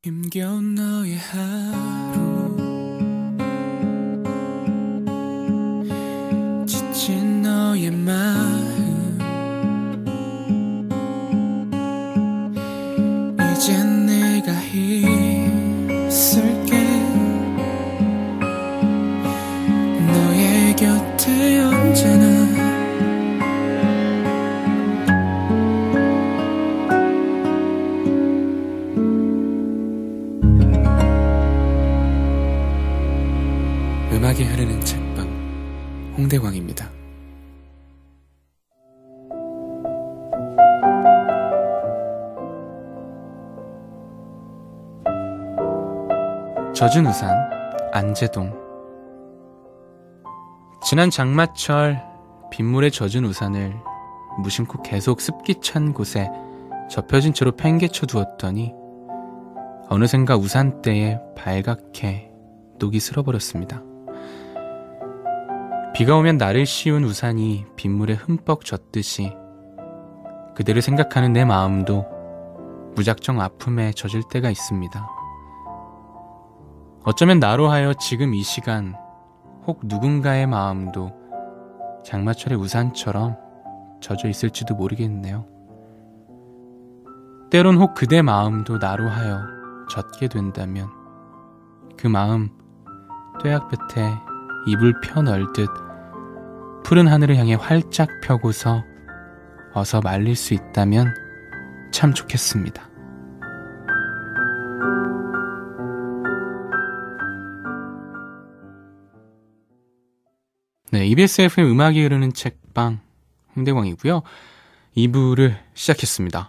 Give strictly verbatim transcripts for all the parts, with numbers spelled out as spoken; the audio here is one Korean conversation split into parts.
힘겨운 너의 하루 지친 너의 마음 이젠 내가 있을게 너의 곁에 언제나 음악이 흐르는 책방 홍대광입니다. 젖은 우산 안재동. 지난 장마철 빗물에 젖은 우산을 무심코 계속 습기 찬 곳에 접혀진 채로 팽개쳐 두었더니 어느샌가 우산대에 발갛게 녹이 슬어버렸습니다. 비가 오면 나를 씌운 우산이 빗물에 흠뻑 젖듯이 그대를 생각하는 내 마음도 무작정 아픔에 젖을 때가 있습니다. 어쩌면 나로 하여 지금 이 시간 혹 누군가의 마음도 장마철의 우산처럼 젖어 있을지도 모르겠네요. 때론 혹 그대 마음도 나로 하여 젖게 된다면 그 마음 뙤약볕에 이불 펴 널듯 푸른 하늘을 향해 활짝 펴고서 어서 말릴 수 있다면 참 좋겠습니다. 네, 이비에스 에프엠 음악이 흐르는 책방 홍대광이고요. 이 부를 시작했습니다.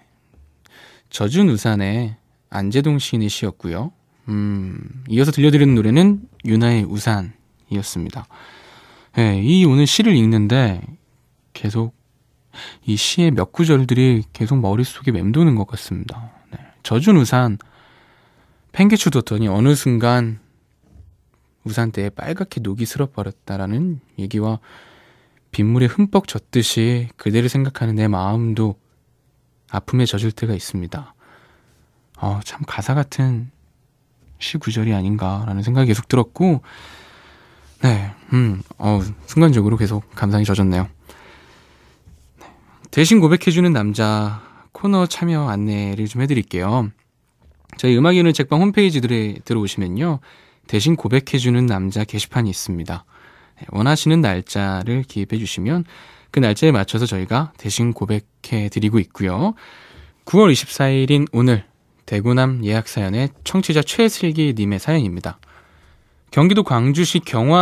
젖은 우산의 안재동 시인의 시였고요. 음, 이어서 들려드리는 노래는 유나의 우산이었습니다. 네, 이 오늘 시를 읽는데 계속 이 시의 몇 구절들이 계속 머릿속에 맴도는 것 같습니다. 네, 젖은 우산 팽개쳐 뒀더니 어느 순간 우산대에 빨갛게 녹이 슬어버렸다라는 얘기와 빗물에 흠뻑 젖듯이 그대를 생각하는 내 마음도 아픔에 젖을 때가 있습니다. 어, 참 가사 같은 시 구절이 아닌가라는 생각이 계속 들었고, 네, 음, 어, 순간적으로 계속 감상이 젖었네요. 네, 대신 고백해주는 남자 코너 참여 안내를 좀 해드릴게요. 저희 음악이 흐르는 책방 홈페이지들에 들어오시면요, 대신 고백해주는 남자 게시판이 있습니다. 네, 원하시는 날짜를 기입해주시면 그 날짜에 맞춰서 저희가 대신 고백해드리고 있고요. 구월 이십사일인 오늘 대구남 예약사연의 청취자 최슬기님의 사연입니다. 경기도 광주시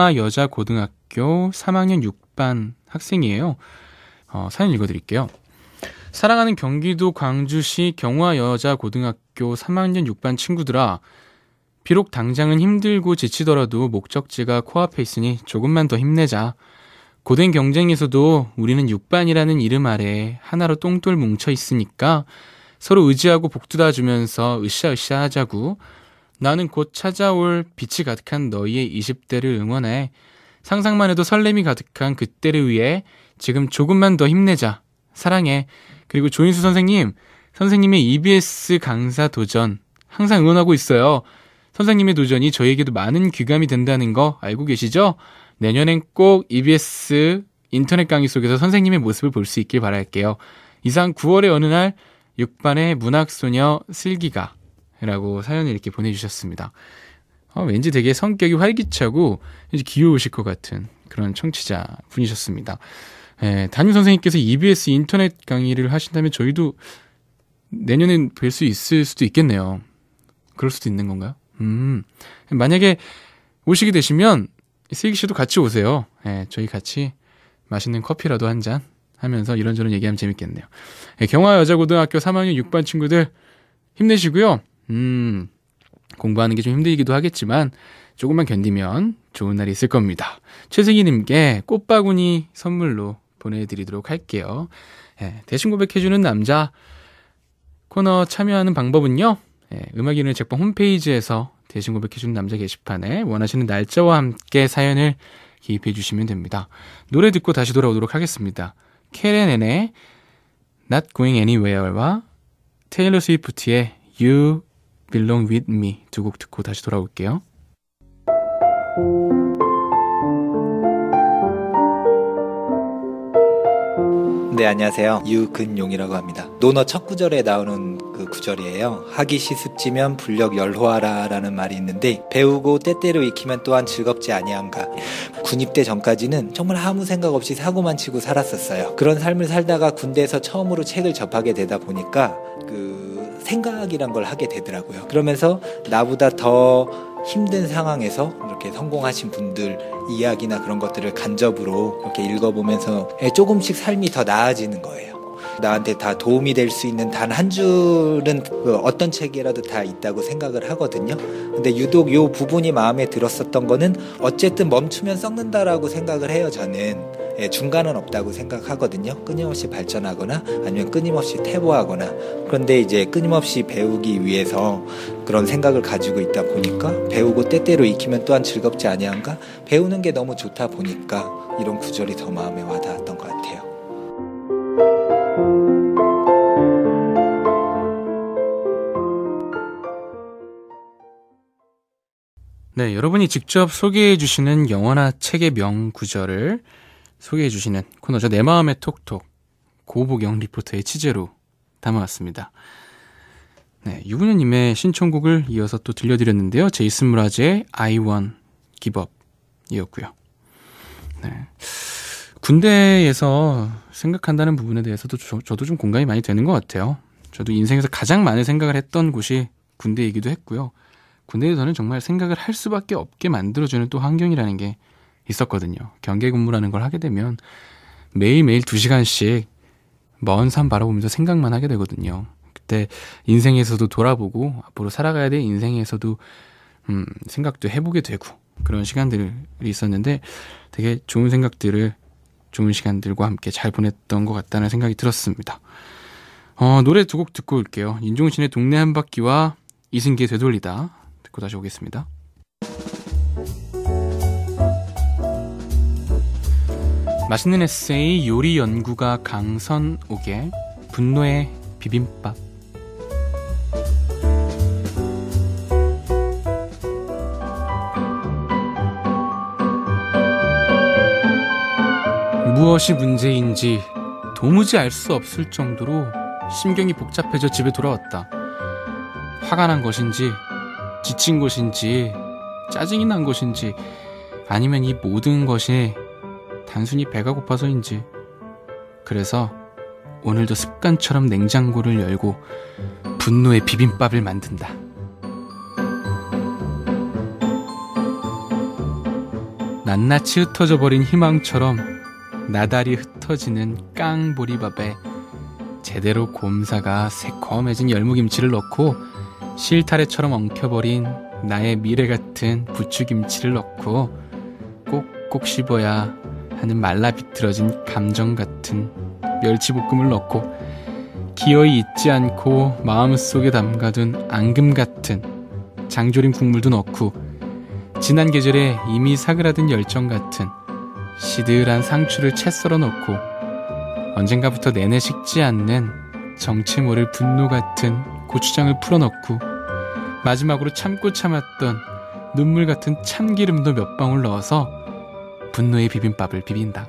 경화여자고등학교 삼 학년 육 반 학생이에요. 어, 사연 읽어드릴게요. 사랑하는 경기도 광주시 경화여자고등학교 삼 학년 육 반 친구들아, 비록 당장은 힘들고 지치더라도 목적지가 코앞에 있으니 조금만 더 힘내자. 고된 경쟁에서도 우리는 육 반이라는 이름 아래 하나로 똥돌 뭉쳐 있으니까 서로 의지하고 복두다주면서 으쌰으쌰 하자고. 나는 곧 찾아올 빛이 가득한 너희의 이십 대를 응원해. 상상만 해도 설렘이 가득한 그때를 위해 지금 조금만 더 힘내자. 사랑해. 그리고 조인수 선생님, 선생님의 이비에스 강사 도전 항상 응원하고 있어요. 선생님의 도전이 저에게도 많은 귀감이 된다는 거 알고 계시죠? 내년엔 꼭 이비에스 인터넷 강의 속에서 선생님의 모습을 볼 수 있길 바랄게요. 이상 구월의 어느 날 육 반의 문학소녀 슬기가 라고 사연을 이렇게 보내주셨습니다. 어, 왠지 되게 성격이 활기차고 귀여우실 것 같은 그런 청취자 분이셨습니다. 예, 담임 선생님께서 이비에스 인터넷 강의를 하신다면 저희도 내년엔 뵐 수 있을 수도 있겠네요. 그럴 수도 있는 건가요? 음, 만약에 오시게 되시면 슬기 씨도 같이 오세요. 예, 저희 같이 맛있는 커피라도 한 잔 하면서 이런저런 얘기하면 재밌겠네요. 예, 경화여자고등학교 삼 학년 육 반 친구들 힘내시고요. 음, 공부하는 게 좀 힘들기도 하겠지만 조금만 견디면 좋은 날이 있을 겁니다. 최승희님께 꽃바구니 선물로 보내드리도록 할게요. 예, 대신 고백해주는 남자 코너 참여하는 방법은요, 예, 음악이 흐르는 책방 홈페이지에서 대신 고백해주는 남자 게시판에 원하시는 날짜와 함께 사연을 기입해 주시면 됩니다. 노래 듣고 다시 돌아오도록 하겠습니다. 캐렌앤의 Not Going Anywhere와 테일러 스위프트의 You Belong With Me 두 곡 듣고 다시 돌아올게요. 네, 안녕하세요. 유근용이라고 합니다. 논어 첫 구절에 나오는 그 구절이에요. 하기 시습지면 불력 열호하라 라는 말이 있는데, 배우고 때때로 익히면 또한 즐겁지 아니한가. 군입대 전까지는 정말 아무 생각 없이 사고만 치고 살았었어요. 그런 삶을 살다가 군대에서 처음으로 책을 접하게 되다 보니까 그 생각이란 걸 하게 되더라고요. 그러면서 나보다 더 힘든 상황에서 이렇게 성공하신 분들 이야기나 그런 것들을 간접으로 이렇게 읽어보면서 조금씩 삶이 더 나아지는 거예요. 나한테 다 도움이 될 수 있는 단 한 줄은 어떤 책이라도 다 있다고 생각을 하거든요. 근데 유독 요 부분이 마음에 들었었던 거는 어쨌든 멈추면 썩는다라고 생각을 해요. 저는 중간은 없다고 생각하거든요. 끊임없이 발전하거나 아니면 끊임없이 퇴보하거나. 그런데 이제 끊임없이 배우기 위해서 그런 생각을 가지고 있다 보니까 배우고 때때로 익히면 또한 즐겁지 아니한가. 배우는 게 너무 좋다 보니까 이런 구절이 더 마음에 와닿았던 것 같아요. 네, 여러분이 직접 소개해 주시는 영화나 책의 명구절을 소개해 주시는 코너죠. 내 마음의 톡톡, 고보경 리포터의 취재로 담아왔습니다. 네, 유근현님의 신청곡을 이어서 또 들려드렸는데요. 제이슨 무라즈의 I Want Give Up 이었고요. 네. 군대에서 생각한다는 부분에 대해서도 저, 저도 좀 공감이 많이 되는 것 같아요. 저도 인생에서 가장 많은 생각을 했던 곳이 군대이기도 했고요. 군대에서는 정말 생각을 할 수밖에 없게 만들어주는 또 환경이라는 게 있었거든요. 경계 근무라는 걸 하게 되면 매일매일 두 시간씩 먼 산 바라보면서 생각만 하게 되거든요. 그때 인생에서도 돌아보고 앞으로 살아가야 될 인생에서도 음, 생각도 해보게 되고 그런 시간들이 있었는데 되게 좋은 생각들을 좋은 시간들과 함께 잘 보냈던 것 같다는 생각이 들었습니다. 어, 노래 두 곡 듣고 올게요. 윤종신의 동네 한 바퀴와 이승기의 되돌리다 듣고 다시 오겠습니다. 맛있는 에세이 요리 연구가 강선옥의 분노의 비빔밥. 무엇이 문제인지 도무지 알 수 없을 정도로 심경이 복잡해져 집에 돌아왔다. 화가 난 것인지 지친 것인지 짜증이 난 것인지 아니면 이 모든 것이 단순히 배가 고파서인지. 그래서 오늘도 습관처럼 냉장고를 열고 분노의 비빔밥을 만든다. 낱낱이 흩어져 버린 희망처럼 나달이 흩어지는 깡보리밥에 제대로 곰사가 새콤해진 열무김치를 넣고 실타래처럼 엉켜버린 나의 미래 같은 부추김치를 넣고 꼭꼭 씹어야 하는 말라 비틀어진 감정 같은 멸치볶음을 넣고 기어이 잊지 않고 마음속에 담가둔 앙금 같은 장조림 국물도 넣고 지난 계절에 이미 사그라든 열정 같은 시들한 상추를 채 썰어 넣고 언젠가부터 내내 식지 않는 정체 모를 분노 같은 고추장을 풀어 넣고 마지막으로 참고 참았던 눈물 같은 참기름도 몇 방울 넣어서 분노의 비빔밥을 비빈다.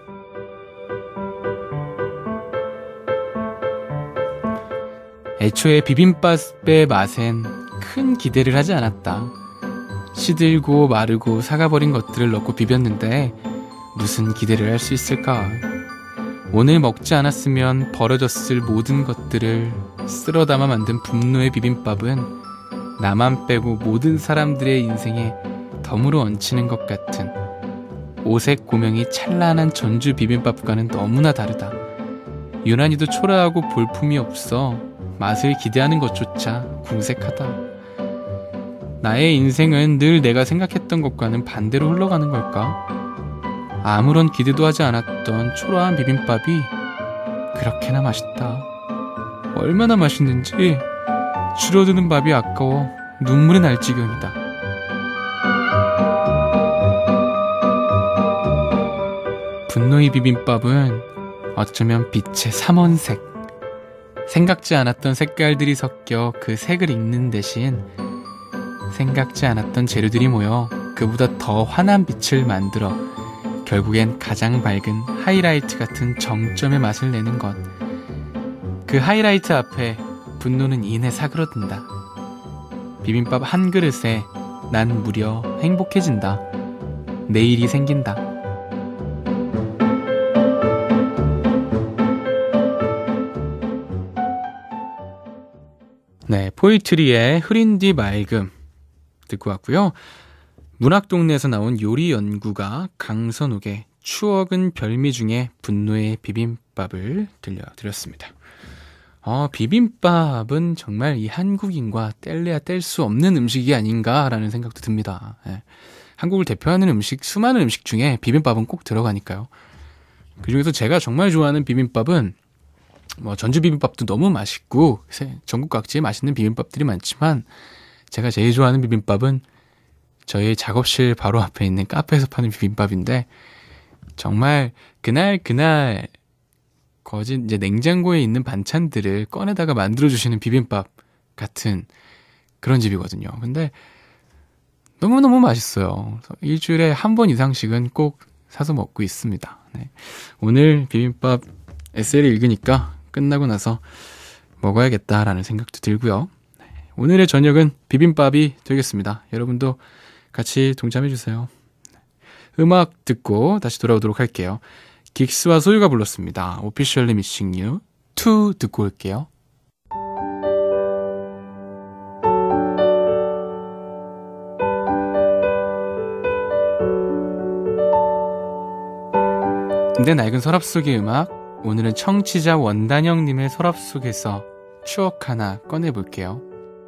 애초에 비빔밥의 맛엔 큰 기대를 하지 않았다. 시들고 마르고 사가버린 것들을 넣고 비볐는데 무슨 기대를 할 수 있을까? 오늘 먹지 않았으면 버려졌을 모든 것들을 쓸어 담아 만든 분노의 비빔밥은 나만 빼고 모든 사람들의 인생에 덤으로 얹히는 것 같은 오색 고명이 찬란한 전주 비빔밥과는 너무나 다르다. 유난히도 초라하고 볼품이 없어 맛을 기대하는 것조차 궁색하다. 나의 인생은 늘 내가 생각했던 것과는 반대로 흘러가는 걸까? 아무런 기대도 하지 않았던 초라한 비빔밥이 그렇게나 맛있다. 얼마나 맛있는지 줄어드는 밥이 아까워 눈물이 날 지경이다. 분노의 비빔밥은 어쩌면 빛의 삼원색, 생각지 않았던 색깔들이 섞여 그 색을 읽는 대신 생각지 않았던 재료들이 모여 그보다 더 환한 빛을 만들어 결국엔 가장 밝은 하이라이트 같은 정점의 맛을 내는 것. 그 하이라이트 앞에 분노는 이내 사그러든다. 비빔밥 한 그릇에 난 무려 행복해진다. 내일이 생긴다. 네, 포이트리의 흐린 뒤 맑음 듣고 왔고요. 문학동네에서 나온 요리 연구가 강선욱의 추억은 별미 중에 분노의 비빔밥을 들려드렸습니다. 어, 비빔밥은 정말 이 한국인과 뗄래야 뗄 수 없는 음식이 아닌가라는 생각도 듭니다. 예. 한국을 대표하는 음식, 수많은 음식 중에 비빔밥은 꼭 들어가니까요. 그중에서 제가 정말 좋아하는 비빔밥은 뭐 전주 비빔밥도 너무 맛있고 전국 각지에 맛있는 비빔밥들이 많지만 제가 제일 좋아하는 비빔밥은 저희 작업실 바로 앞에 있는 카페에서 파는 비빔밥인데 정말 그날 그날 거진 이제 냉장고에 있는 반찬들을 꺼내다가 만들어주시는 비빔밥 같은 그런 집이거든요. 근데 너무너무 맛있어요. 일주일에 한 번 이상씩은 꼭 사서 먹고 있습니다. 네. 오늘 비빔밥 에세이를 읽으니까 끝나고 나서 먹어야겠다라는 생각도 들고요. 네. 오늘의 저녁은 비빔밥이 되겠습니다. 여러분도 같이 동참해주세요. 음악 듣고 다시 돌아오도록 할게요. 긱스와 소유가 불렀습니다. Officially Missing You 투 듣고 올게요. 내 낡은 서랍 속의 음악, 오늘은 청취자 원단영님의 서랍 속에서 추억 하나 꺼내볼게요.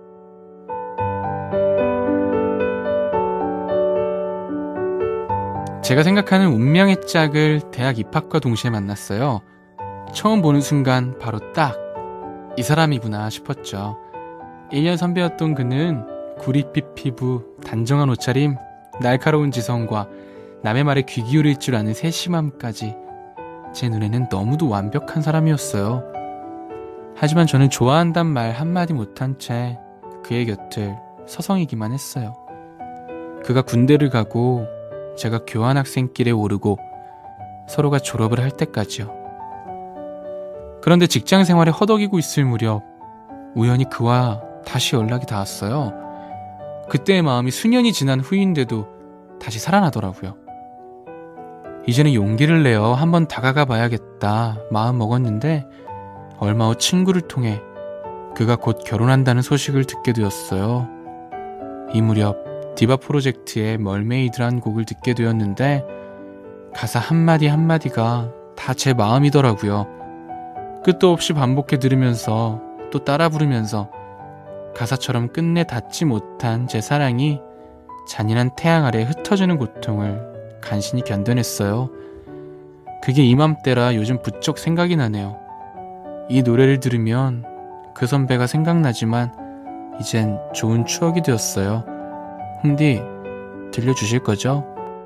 제가 생각하는 운명의 짝을 대학 입학과 동시에 만났어요. 처음 보는 순간 바로 딱 이 사람이구나 싶었죠. 일 년 선배였던 그는 구릿빛 피부, 단정한 옷차림, 날카로운 지성과 남의 말에 귀 기울일 줄 아는 세심함까지 제 눈에는 너무도 완벽한 사람이었어요. 하지만 저는 좋아한단 말 한마디 못한 채 그의 곁을 서성이기만 했어요. 그가 군대를 가고 제가 교환학생길에 오르고 서로가 졸업을 할 때까지요. 그런데 직장 생활에 허덕이고 있을 무렵 우연히 그와 다시 연락이 닿았어요. 그때의 마음이 수년이 지난 후인데도 다시 살아나더라고요. 이제는 용기를 내어 한번 다가가 봐야겠다 마음 먹었는데 얼마 후 친구를 통해 그가 곧 결혼한다는 소식을 듣게 되었어요. 이 무렵 디바 프로젝트의 멀메이드란 곡을 듣게 되었는데 가사 한마디 한마디가 다 제 마음이더라고요. 끝도 없이 반복해 들으면서 또 따라 부르면서 가사처럼 끝내 닿지 못한 제 사랑이 잔인한 태양 아래 흩어지는 고통을 간신히 견뎌냈어요. 그게 이맘때라 요즘 부쩍 생각이 나네요. 이 노래를 들으면 그 선배가 생각나지만 이젠 좋은 추억이 되었어요. 홍디 들려주실 거죠?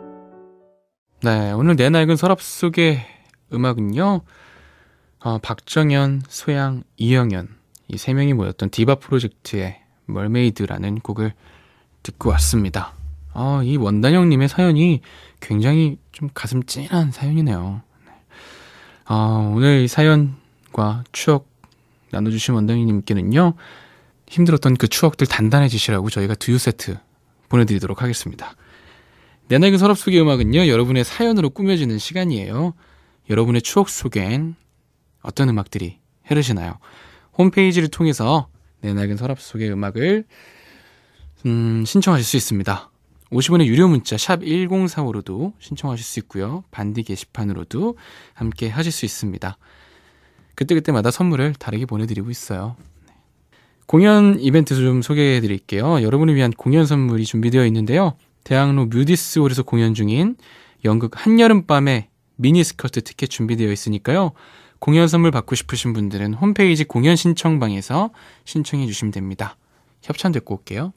네, 오늘 내 낡은 서랍 속의 음악은요, 어, 박정현, 소양, 이영현 이 세 명이 모였던 디바 프로젝트의 멀메이드라는 곡을 듣고 왔습니다. 어, 이 원단영님의 사연이 굉장히 좀 가슴 찐한 사연이네요. 어, 오늘 이 사연과 추억 나눠주신 원단영님께는요, 힘들었던 그 추억들 단단해지시라고 저희가 두유 세트 보내드리도록 하겠습니다. 내 낡은 서랍 속의 음악은요, 여러분의 사연으로 꾸며지는 시간이에요. 여러분의 추억 속엔 어떤 음악들이 흐르시나요? 홈페이지를 통해서 내 낡은 서랍 속의 음악을 음, 신청하실 수 있습니다. 오십 원의 유료 문자 샵 일공사오로도 신청하실 수 있고요. 반디 게시판으로도 함께 하실 수 있습니다. 그때그때마다 선물을 다르게 보내드리고 있어요. 공연 이벤트 좀 소개해드릴게요. 여러분을 위한 공연 선물이 준비되어 있는데요. 대학로 뮤디스홀에서 공연 중인 연극 한여름밤의 미니스커트 티켓 준비되어 있으니까요. 공연 선물 받고 싶으신 분들은 홈페이지 공연 신청방에서 신청해 주시면 됩니다. 협찬 듣고 올게요.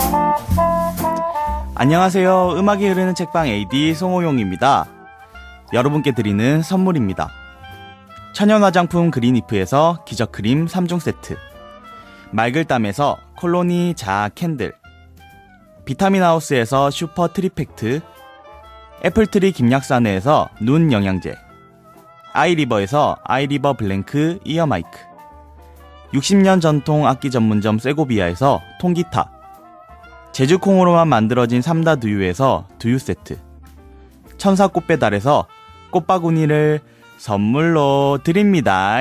안녕하세요. 음악이 흐르는 책방 에이디 송호용입니다. 여러분께 드리는 선물입니다. 천연 화장품 그린이프에서 기적크림 삼 종 세트, 말글담에서 콜로니 자아 캔들, 비타민하우스에서 슈퍼 트리팩트, 애플트리 김약사네에서 눈 영양제, 아이리버에서 아이리버 블랭크 이어 마이크, 육십 년 전통 악기 전문점 세고비아에서 통기타, 제주콩으로만 만들어진 삼다 두유에서 두유 세트, 천사 꽃배달에서 꽃바구니를 선물로 드립니다.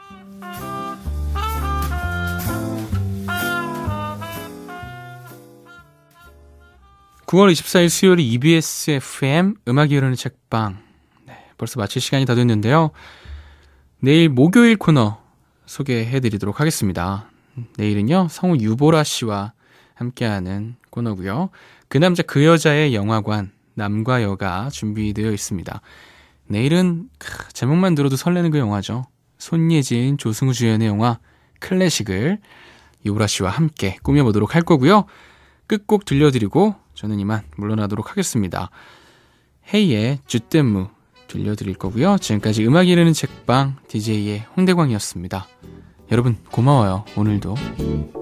구월 이십사일 수요일 이비에스 에프엠 음악이 흐르는 책방. 네, 벌써 마칠 시간이 다 됐는데요. 내일 목요일 코너 소개해드리도록 하겠습니다. 내일은요, 성우 유보라 씨와 함께하는 코너고요. 그 남자 그 여자의 영화관 남과 여가 준비되어 있습니다. 내일은 크, 제목만 들어도 설레는 그 영화죠. 손예진, 조승우 주연의 영화 클래식을 유보라 씨와 함께 꾸며보도록 할 거고요. 끝곡 들려드리고 저는 이만 물러나도록 하겠습니다. 헤이의 주댐무 들려드릴 거고요. 지금까지 음악이 흐르는 책방 디제이의 홍대광이었습니다. 여러분 고마워요. 오늘도.